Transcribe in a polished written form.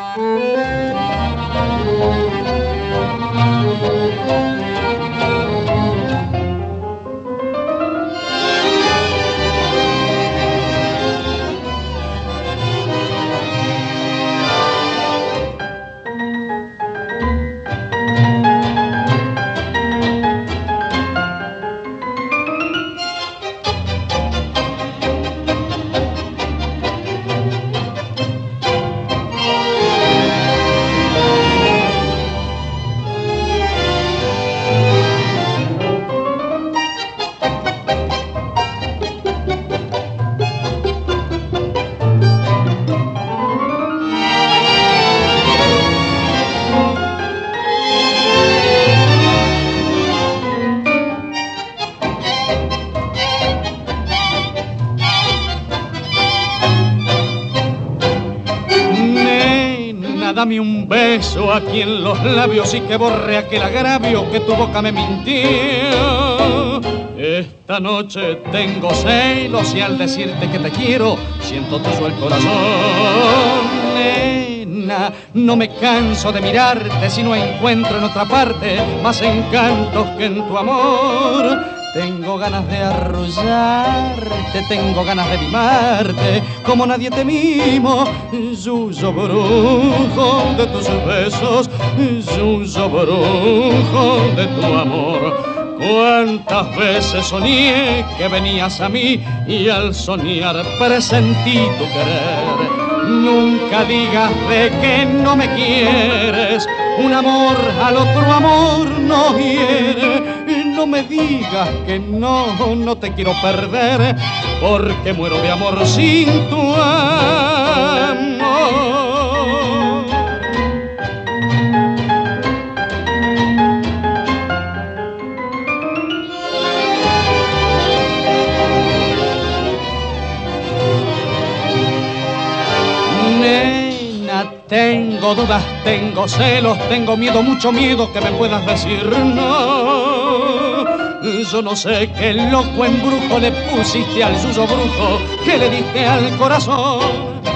Dame un beso aquí en los labios y que borre aquel agravio que tu boca me mintió. Esta noche tengo celos y al decirte que te quiero siento tuyo el corazón. Nena, no me canso de mirarte si no encuentro en otra parte más encantos que en tu amor. Tengo ganas de arrullarte, tengo ganas de mimarte, como nadie te mimo. Yuyo brujo de tus besos, yuyo brujo de tu amor. Cuántas veces soñé que venías a mí y al soñar presentí tu querer. Nunca digas de que no me quieres, un amor al otro amor no hiere. No me digas que no te quiero perder, porque muero de amor sin tu amor. Nena, tengo dudas, tengo celos, tengo miedo, mucho miedo que me puedas decir no. Yo no sé qué loco embrujo le pusiste al yuyo brujo que le diste al corazón.